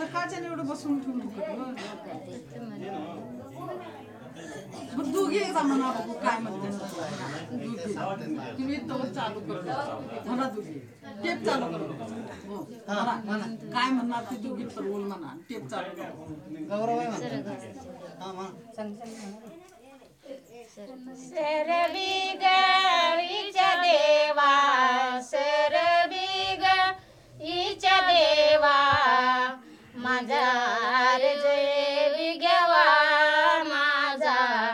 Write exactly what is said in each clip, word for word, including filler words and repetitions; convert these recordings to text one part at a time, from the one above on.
काच्या एवढं बसून ठेवून मग दोघी एकदा म्हणा बघू काय म्हणते तुम्ही तो चालू करू म्हणा दोघी टेप चालू करू काय म्हणणार ते दोघी ठरवून म्हणा टेप चालू करू गौरव सरबी गईच्या देवा सरबी गईच्या देवा माझा अर्जय बिग्यावा माझा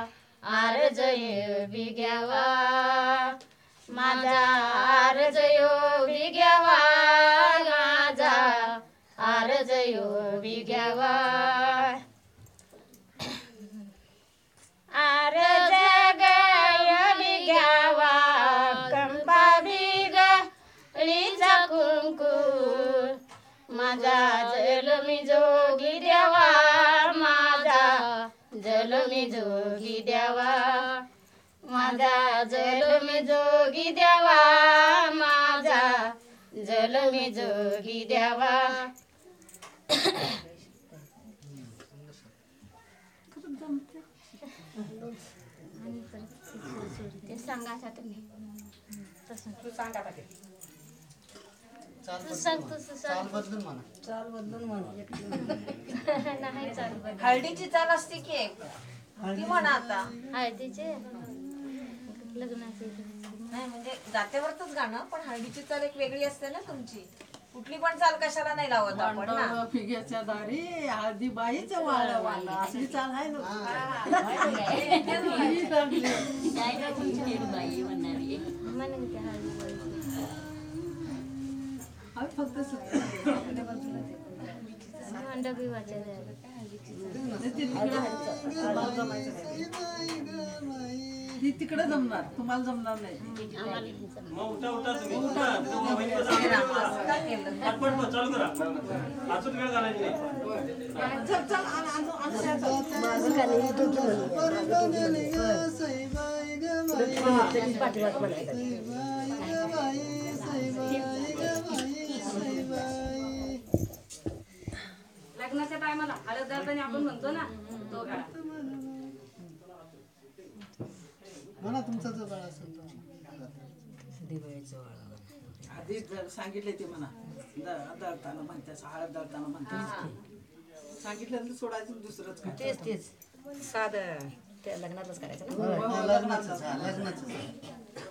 अर्जय बिग्यावा माझा अर्जय बिग्यावा माझा अर्जय बिग्यावा अर्ज गय बिग्यावा कंपा बिगळीचा कुंकू माझा जलमी जोगी द्यावा माझा जलमी जोगी द्यावा माझा जलमी जोगी द्यावा माझा जलमी जोगी द्यावा ते सांगायचा तुम्ही तू सांगा तू सांग तू चाल बदलून म्हणा चाल बदलून म्हणा नाही चाल बदलून हळदीची चाल असते की एक ती म्हणा आता हळदीचे लग्नाचे नाही म्हणजे जात्यावरच गाणं पण हळदीची चाल एक वेगळी असते ना तुमची कुठली पण चाल कशाला नाही लावत आपण ना फिग्याच्या दारी हळदी बाईच वाळ वाला असली चाल आहे ना फक्त डबी वाचायला ती तिकडे जमणार तुम्हाला जमणार नाही लग्नाच्या टायमाला हळद घालताना आपण म्हणतो ना तो काढा म्हणा तुमचा जो काळ असेल आधी सांगितले ते म्हणा दळताना म्हणते हळद दळताना म्हणते सांगितलं सोडायचं दुसरंच काय तेच तेच साधं त्या लग्नातच करायचं लग्नाचं लग्नाचं